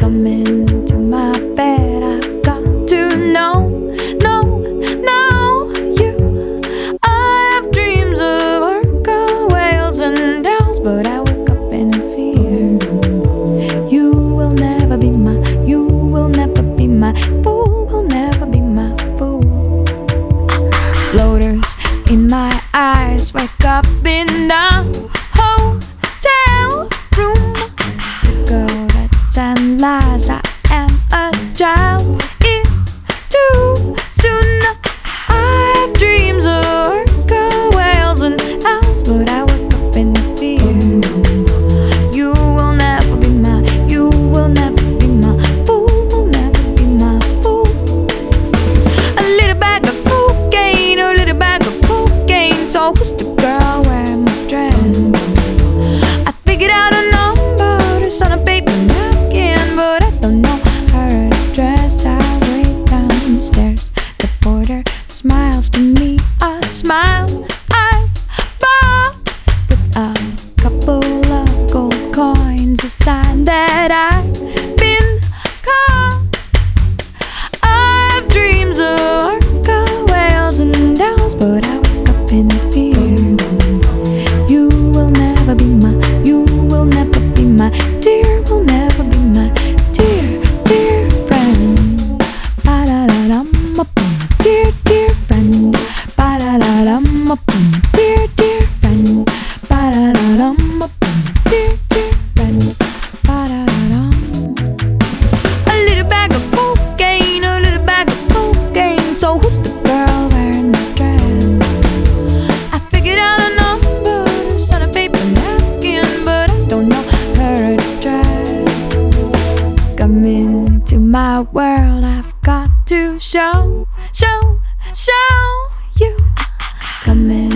Come into my bed, I've got to know you. I have dreams of orca whales and owls, but I wake up in fear. You will never be my, you will never be my fool, will never be my fool. Floaters in my eyes, wake up in the hotel room. Cigarettes and lies, I am a child. It's too soon. I have dreams of orca whales and owls, but I wake up in fear. You will never be my, you will never be my fool, will never be my fool. A little bag of cocaine, a little bag of cocaine. So who's the girl wearing my dress? I figured out a number to sign a paper napkin, but I don't know her address. I wait downstairs. The porter smiles to me, a smile I've bought with a couple of gold coins, a sign that I've been caught. I have dreams of orca whales and owls, but I wake up in fear. You will never be my, you will never be my dear, will never be my dear, dear friend. Ba-da-da-dum-a-boom, dear, dear friend. Ba-da-da-dum-a-boom, dear, dear friend. Ba-da-da-dum-a-boom, dear, dear friend. Ba-da-da-dum. A little bag of cocaine, a little bag of cocaine. So who's the girl wearing my dress? I figured out a number to sign a paper napkin, but I don't know her address. Come into my world, I've got to show you. Come in.